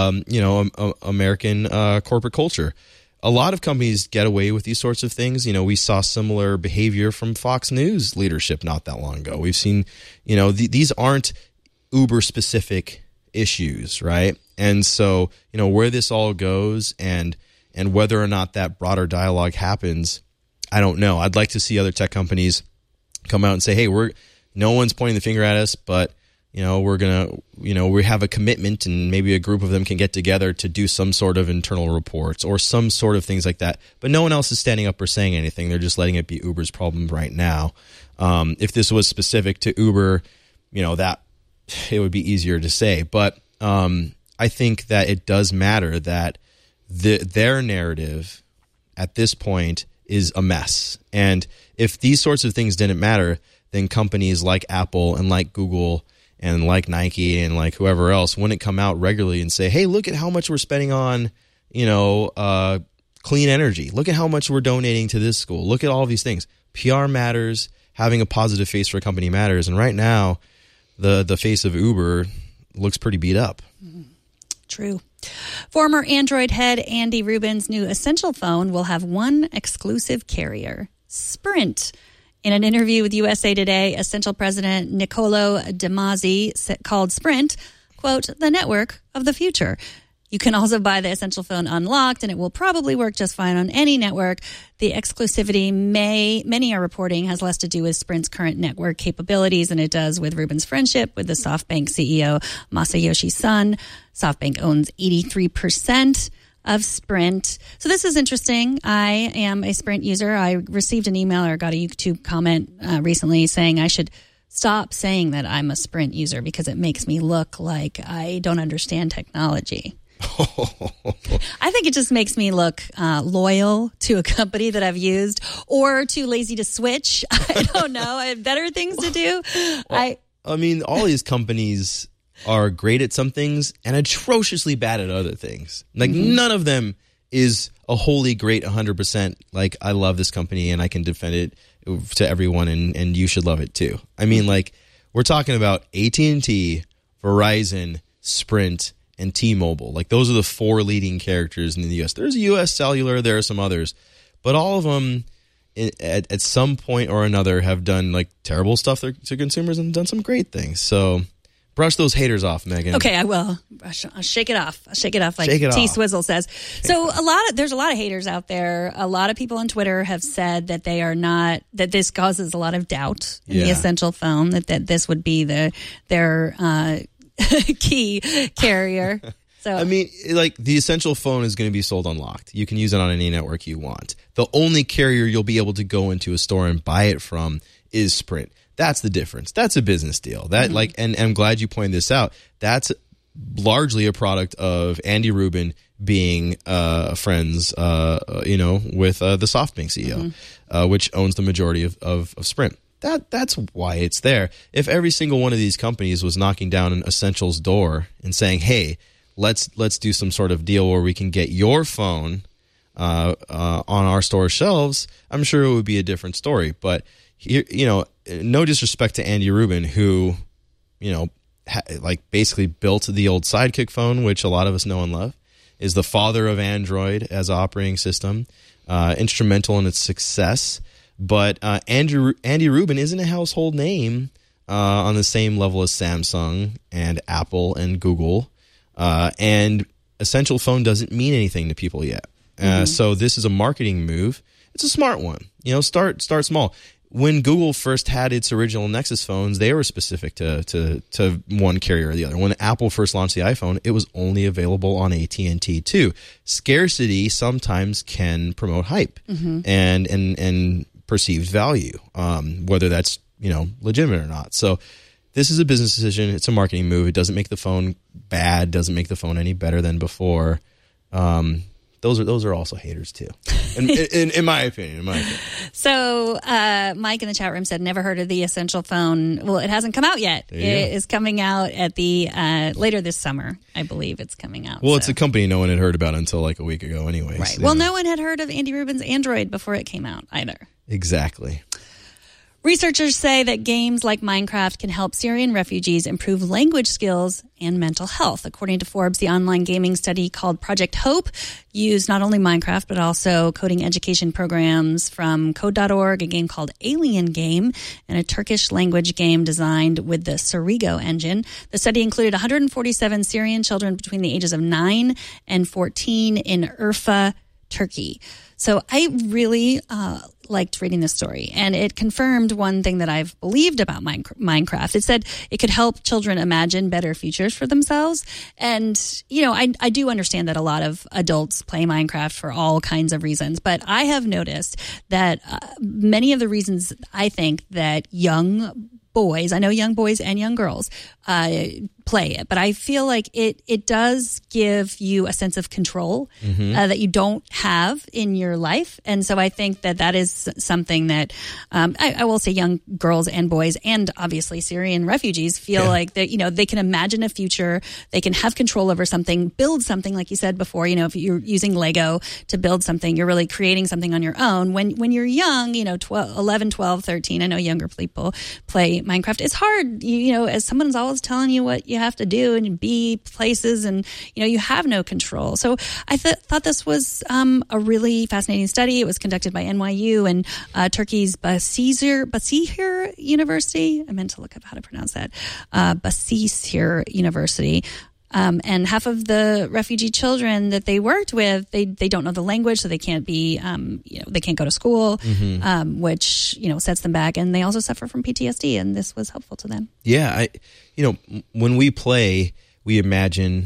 American corporate culture. A lot of companies get away with these sorts of things. We saw similar behavior from Fox News leadership not that long ago. We've seen, these aren't Uber-specific issues, right? And so, where this all goes and whether or not that broader dialogue happens, I don't know. I'd like to see other tech companies come out and say, hey, no one's pointing the finger at us, but we have a commitment, and maybe a group of them can get together to do some sort of internal reports or some sort of things like that. But no one else is standing up or saying anything. They're just letting it be Uber's problem right now. If this was specific to Uber, that it would be easier to say. But I think that it does matter that their narrative at this point is a mess. And if these sorts of things didn't matter, then companies like Apple and like Google and like Nike and like whoever else wouldn't come out regularly and say, hey, look at how much we're spending on, clean energy. Look at how much we're donating to this school. Look at all of these things. PR matters. Having a positive face for a company matters. And right now, the face of Uber looks pretty beat up. True. Former Android head Andy Rubin's new Essential phone will have one exclusive carrier, Sprint. In an interview with USA Today, Essential President Niccolo de Masi called Sprint, quote, the network of the future. You can also buy the Essential phone unlocked, and it will probably work just fine on any network. The exclusivity many are reporting, has less to do with Sprint's current network capabilities than it does with Rubin's friendship with the SoftBank CEO Masayoshi Son. SoftBank owns 83% of Sprint. So this is interesting. I am a Sprint user. I received an email or got a YouTube comment recently saying I should stop saying that I'm a Sprint user because it makes me look like I don't understand technology. I think it just makes me look loyal to a company that I've used, or too lazy to switch. I don't know. I have better things to do. Well, I mean, all these companies are great at some things and atrociously bad at other things. Like none of them is a wholly great 100%. Like, I love this company and I can defend it to everyone, and you should love it too. I mean, like, we're talking about AT&T, Verizon, Sprint, and T-Mobile. Like, those are the four leading characters in the U.S. There's U.S. Cellular, there are some others, but all of them at some point or another have done like terrible stuff to consumers and done some great things. So brush those haters off, Megan. Okay, I will. I'll shake it off. I'll shake it off like T-Swizzle says. So there's a lot of haters out there. A lot of people on Twitter have said that they are not, that this causes a lot of doubt in the Essential phone, that this would be their key carrier. So I mean, like, the Essential phone is going to be sold unlocked. You can use it on any network you want. The only carrier you'll be able to go into a store and buy it from is Sprint. That's the difference. That's a business deal. That and I'm glad you pointed this out. That's largely a product of Andy Rubin being friends, with the SoftBank CEO, which owns the majority of Sprint. That's why it's there. If every single one of these companies was knocking down an Essential's door and saying, "Hey, let's do some sort of deal where we can get your phone on our store shelves," I'm sure it would be a different story. But here, no disrespect to Andy Rubin, who, basically built the old Sidekick phone, which a lot of us know and love, is the father of Android as an operating system, instrumental in its success. But Andy Rubin isn't a household name on the same level as Samsung and Apple and Google. And Essential phone doesn't mean anything to people yet. So this is a marketing move. It's a smart one. Start small. When Google first had its original Nexus phones, they were specific to one carrier or the other. When Apple first launched the iPhone, it was only available on AT&T too. Scarcity sometimes can promote hype and perceived value, whether that's legitimate or not. So this is a business decision. It's a marketing move. It doesn't make the phone bad. Doesn't make the phone any better than before. Those are also haters too, in my opinion. So Mike in the chat room said, never heard of the Essential phone. Well, it hasn't come out yet. It is coming out at the later this summer, I believe it's coming out. Well, it's a company no one had heard about until like a week ago anyway. Right. Well, no one had heard of Andy Rubin's Android before it came out either. Exactly. Researchers say that games like Minecraft can help Syrian refugees improve language skills and mental health. According to Forbes, the online gaming study called Project Hope used not only Minecraft, but also coding education programs from Code.org, a game called Alien Game, and a Turkish language game designed with the Surigo engine. The study included 147 Syrian children between the ages of 9 and 14 in Urfa, Turkey. So I really liked reading this story, and it confirmed one thing that I've believed about Minecraft. It said it could help children imagine better futures for themselves. And, I do understand that a lot of adults play Minecraft for all kinds of reasons, but I have noticed that many of the reasons I think that young boys, I know young boys and young girls play it, but I feel like it does give you a sense of control that you don't have in your life. And so I think that is something that I will say young girls and boys and obviously Syrian refugees feel like that, they can imagine a future, they can have control over something, build something, like you said before, if you're using Lego to build something, you're really creating something on your own. When you're young, 11, 12, 13, I know younger people play Minecraft. It's hard, as someone's always telling you what you have to do and be places, and you have no control. So I thought this was a really fascinating study. It was conducted by NYU and Turkey's Basihir University. I meant to look up how to pronounce that. Basihir University. And half of the refugee children that they worked with, they don't know the language, so they can't be, they can't go to school, which, sets them back. And they also suffer from PTSD, and this was helpful to them. Yeah. When we play, we imagine,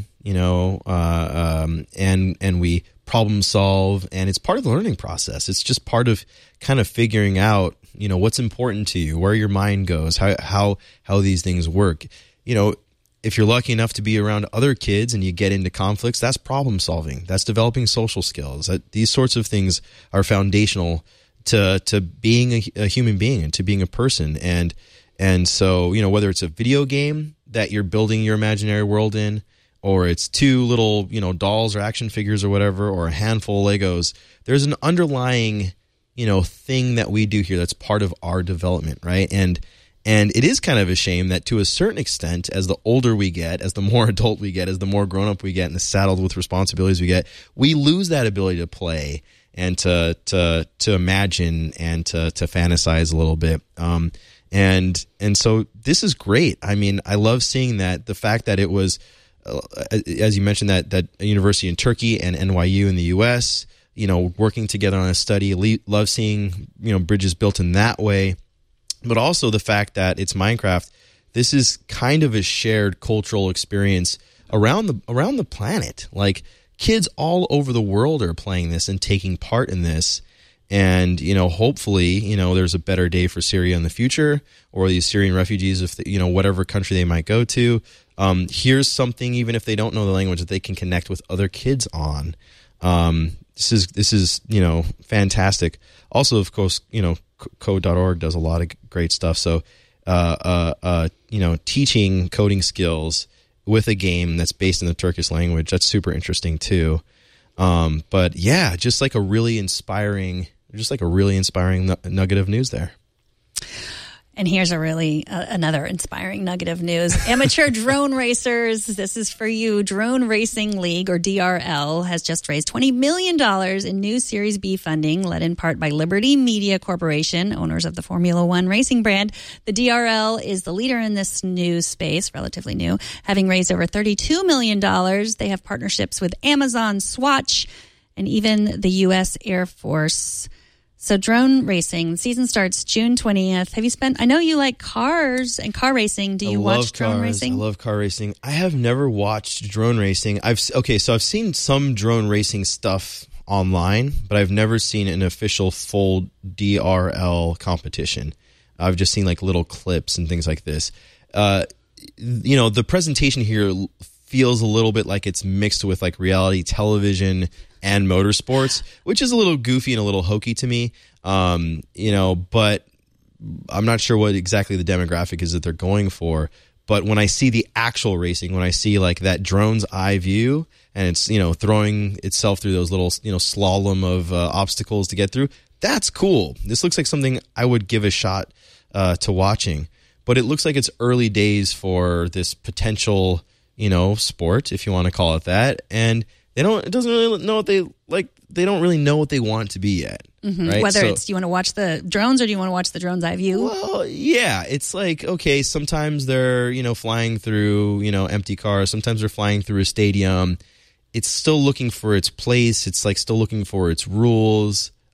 and we problem solve, and it's part of the learning process. It's just part of kind of figuring out, what's important to you, where your mind goes, how these things work. If you're lucky enough to be around other kids and you get into conflicts, that's problem solving. That's developing social skills. These sorts of things are foundational to being a human being and to being a person. And so, whether it's a video game that you're building your imaginary world in, or it's two little, dolls or action figures or whatever, or a handful of Legos, there's an underlying, thing that we do here that's part of our development, right? And it is kind of a shame that to a certain extent, as the older we get, as the more adult we get, as the more grown up we get and saddled with responsibilities we get, we lose that ability to play and to imagine and to fantasize a little bit. And so this is great. I mean, I love seeing that. The fact that it was, as you mentioned, that a university in Turkey and NYU in the U.S., working together on a study. Love seeing, bridges built in that way. But also the fact that it's Minecraft, this is kind of a shared cultural experience around the planet. Like, kids all over the world are playing this and taking part in this. And, hopefully, there's a better day for Syria in the future, or these Syrian refugees, if whatever country they might go to. Here's something, even if they don't know the language, that they can connect with other kids on. This is fantastic. Also, of course, code.org does a lot of great stuff. So, teaching coding skills with a game that's based in the Turkish language, that's super interesting too. But yeah, just like a really inspiring nugget of news there. And here's another inspiring nugget of news. Amateur drone racers, this is for you. Drone Racing League, or DRL, has just raised $20 million in new Series B funding, led in part by Liberty Media Corporation, owners of the Formula One racing brand. The DRL is the leader in this new space, relatively new, having raised over $32 million. They have partnerships with Amazon, Swatch, and even the U.S. Air Force. So drone racing, season starts June 20th. I know you like cars and car racing. Do you watch drone racing? I love car racing. I have never watched drone racing. I've seen some drone racing stuff online, but I've never seen an official full DRL competition. I've just seen like little clips and things like this. The presentation here feels a little bit like it's mixed with like reality television and motorsports, which is a little goofy and a little hokey to me. But I'm not sure what exactly the demographic is that they're going for. But when I see the actual racing, when I see like that drone's eye view and it's, throwing itself through those little, slalom of obstacles to get through, that's cool. This looks like something I would give a shot to watching. But it looks like it's early days for this potential, sport, if you want to call it that. And they don't really know what they want it to be yet. Mm-hmm. Right? Whether it's, do you want to watch the drones or do you want to watch the drone's eye view? Well, yeah, it's like, okay, sometimes they're, flying through, empty cars. Sometimes they're flying through a stadium. It's still looking for its place. It's like still looking for its rules.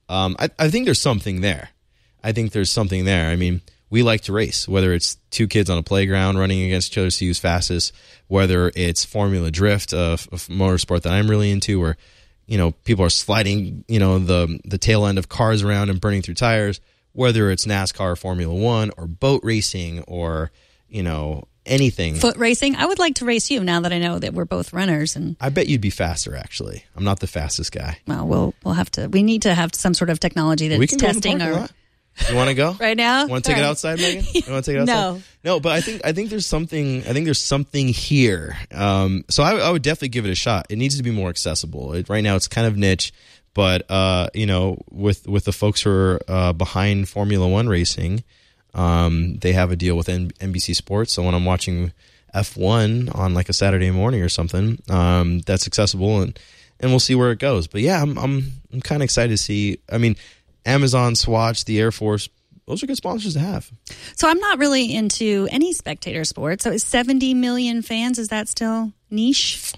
I think there's something there. I mean, we like to race, whether it's two kids on a playground running against each other to see who's fastest, whether it's Formula Drift, a motorsport that I'm really into, where, people are sliding, the tail end of cars around and burning through tires, whether it's NASCAR, Formula One, or boat racing, or, anything. Foot racing? I would like to race you now that I know that we're both runners. And I bet you'd be faster, actually. I'm not the fastest guy. Well, we need to have some sort of technology that's testing our... You want to go right now? Want to take it outside, Megan? You want to take it outside? No, but I think there's something. I think there's something here. So I would definitely give it a shot. It needs to be more accessible. Right now, it's kind of niche, but with the folks who are behind Formula One racing, they have a deal with NBC Sports. So when I'm watching F1 on like a Saturday morning or something, that's accessible, and we'll see where it goes. But yeah, I'm kind of excited to see. I mean, Amazon, Swatch, the Air Force, those are good sponsors to have. So I'm not really into any spectator sports. So is 70 million fans, is that still niche?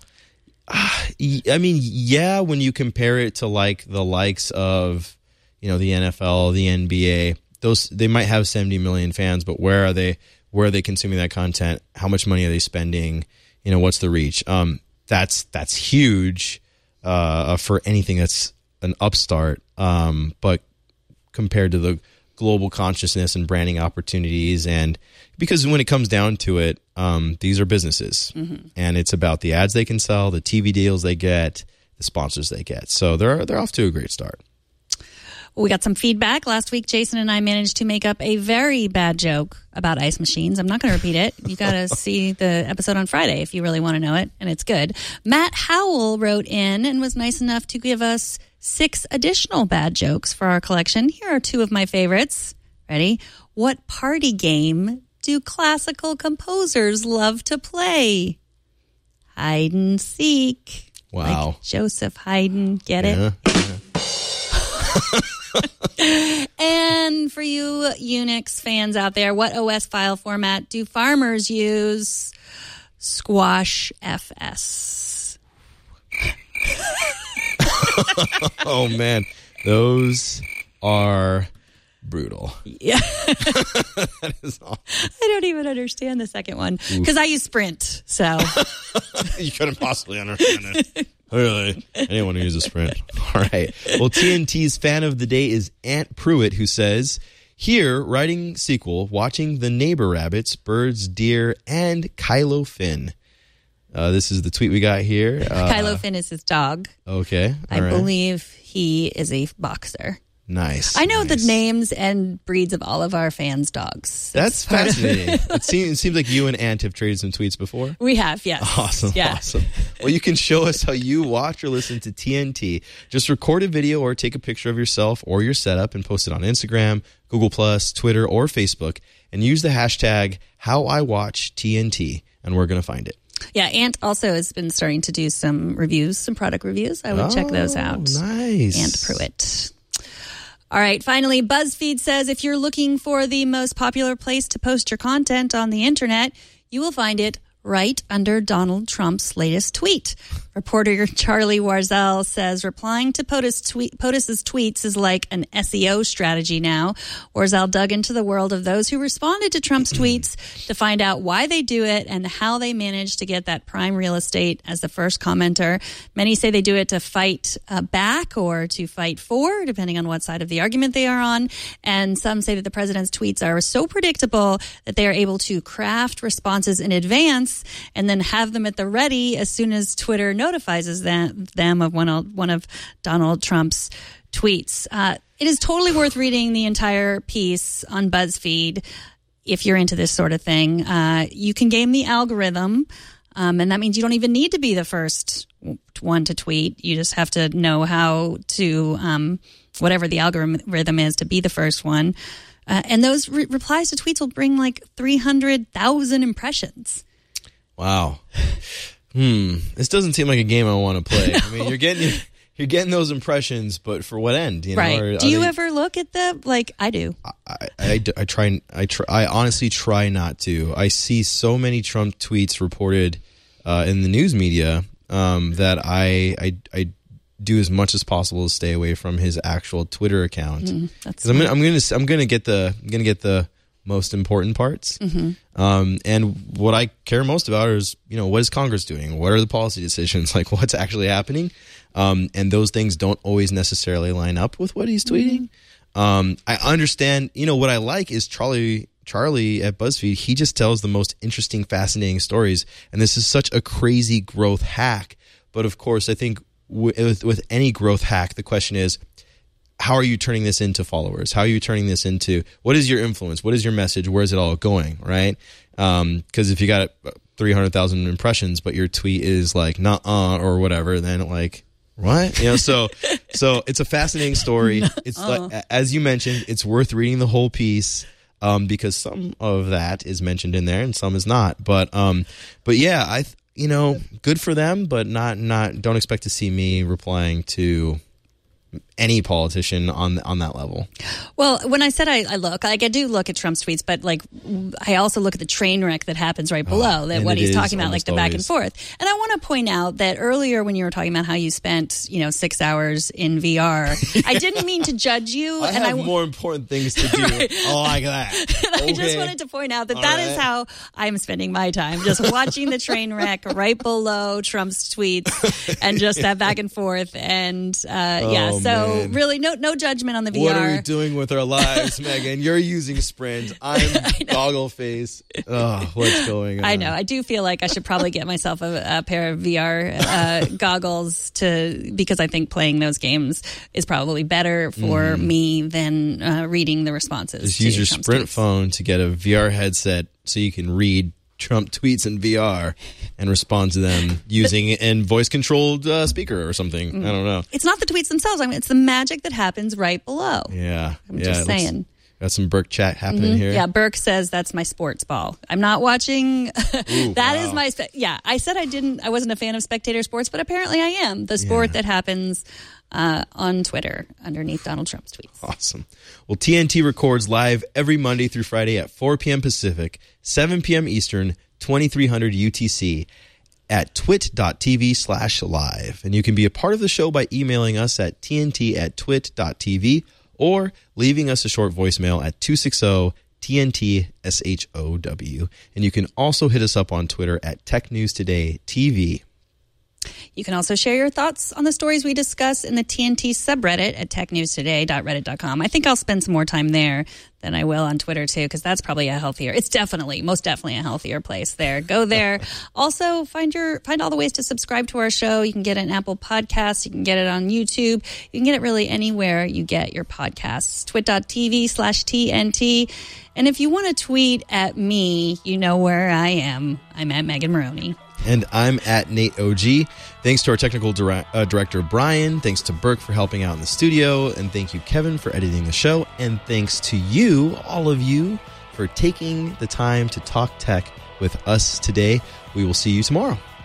I mean, yeah, when you compare it to like the likes of, the NFL, the NBA, they might have 70 million fans, but where are they consuming that content? How much money are they spending? What's the reach? That's huge for anything that's an upstart. But compared to the global consciousness and branding opportunities, and because when it comes down to it, these are businesses, and it's about the ads they can sell, the TV deals they get, the sponsors they get. So they're off to a great start. We got some feedback. Last week, Jason and I managed to make up a very bad joke about ice machines. I'm not going to repeat it. You got to see the episode on Friday if you really want to know it, and it's good. Matt Howell wrote in and was nice enough to give us 6 additional bad jokes for our collection. Here are 2 of my favorites. Ready? What party game do classical composers love to play? Hide and seek. Wow. Like Joseph Haydn. Get it? Yeah. And for you Unix fans out there, what OS file format do farmers use? Squash FS. Oh, man. Those are brutal. Yeah. That is awful. I don't even understand the second one because I use Sprint. So you couldn't possibly understand it. Really? Anyone who uses Sprint. All right. Well, TNT's fan of the day is Aunt Pruitt, who says, here, writing sequel, watching the neighbor rabbits, birds, deer, and Kylo Finn. This is the tweet we got here. Kylo Finn is his dog. Okay. I believe he is a boxer. Nice. I know the names and breeds of all of our fans' dogs. That's fascinating. It seems like you and Ant have traded some tweets before. We have, yes. Awesome. Well, you can show us how you watch or listen to TNT. Just record a video or take a picture of yourself or your setup and post it on Instagram, Google+, Twitter, or Facebook, and use the hashtag HowIWatchTNT, and we're going to find it. Yeah, Ant also has been starting to do some reviews, some product reviews. I would check those out. Nice. Ant Pruitt. All right, finally, BuzzFeed says if you're looking for the most popular place to post your content on the internet, you will find it right under Donald Trump's latest tweet. Reporter Charlie Warzel says replying to POTUS's tweets is like an SEO strategy now. Warzel dug into the world of those who responded to Trump's tweets to find out why they do it and how they managed to get that prime real estate as the first commenter. Many say they do it to fight back or to fight for, depending on what side of the argument they are on. And some say that the president's tweets are so predictable that they are able to craft responses in advance and then have them at the ready as soon as Twitter notifies them of one of Donald Trump's tweets. It is totally worth reading the entire piece on BuzzFeed if you're into this sort of thing. You can game the algorithm, and that means you don't even need to be the first one to tweet. You just have to know how to, whatever the algorithm is, to be the first one. And those replies to tweets will bring like 300,000 impressions. Wow. This doesn't seem like a game I want to play. No. I mean, you're getting those impressions, but for what end? You know? Right. Do you ever look at them? Like I do. I honestly try not to. I see so many Trump tweets reported in the news media that I do as much as possible to stay away from his actual Twitter account. That's I'm gonna get the most important parts. And what I care most about is, what is Congress doing? What are the policy decisions? Like, what's actually happening? And those things don't always necessarily line up with what he's tweeting. I understand, what I like is Charlie at BuzzFeed. He just tells the most interesting, fascinating stories. And this is such a crazy growth hack. But of course, I think with any growth hack, the question is, how are you turning this into followers? How are you turning this into, what is your influence? What is your message? Where is it all going, right? Because if you got 300,000 impressions, but your tweet is like, nah, or whatever, then like, what? So it's a fascinating story. It's like, as you mentioned, it's worth reading the whole piece. Because some of that is mentioned in there and some is not. But yeah, good for them, but not. Don't expect to see me replying to any politician on that level. Well, when I said I do look at Trump's tweets, but like I also look at the train wreck that happens right below that what he's talking about, like the back and forth. And I want to point out that earlier when you were talking about how you spent 6 hours in VR, I didn't mean to judge you. I have more important things to do. Right. Oh, like that. I just wanted to point out that is how I'm spending my time, just watching the train wreck right below Trump's tweets and just that back and forth. And so really no judgment on the VR. What are we doing with our lives, Megan? You're using Sprint. I'm goggle face. Oh, what's going on? I know. I do feel like I should probably get myself a pair of VR goggles because I think playing those games is probably better for me than reading the responses. Just use your Trump's Sprint tweets. phone to get a VR headset so you can read Trump tweets in VR and respond to them using a voice-controlled speaker or something. I don't know. It's not the tweets themselves. I mean, it's the magic that happens right below. Yeah. I'm just saying. Got some Burke chat happening here. Yeah, Burke says that's my sports ball. I'm not watching. That is my. I said I wasn't a fan of spectator sports, but apparently I am. The sport that happens on Twitter underneath Donald Trump's tweets. Awesome. Well, TNT records live every Monday through Friday at 4 p.m. Pacific, 7 p.m. Eastern, 2300 UTC at twit.tv/live. And you can be a part of the show by emailing us at tnt@twit.tv or leaving us a short voicemail at 260-TNT-SHOW. And you can also hit us up on Twitter at Tech News Today TV. You can also share your thoughts on the stories we discuss in the TNT subreddit at technewstoday.reddit.com. I think I'll spend some more time there than I will on Twitter, too, because that's probably most definitely a healthier place there. Go there. Also, find all the ways to subscribe to our show. You can get it on Apple Podcasts. You can get it on YouTube. You can get it really anywhere you get your podcasts. twit.tv/TNT. And if you want to tweet at me, you know where I am. I'm at Megan Maroney. And I'm at Nate OG. Thanks to our technical director, Brian. Thanks to Burke for helping out in the studio. And thank you, Kevin, for editing the show. And thanks to you, all of you, for taking the time to talk tech with us today. We will see you tomorrow.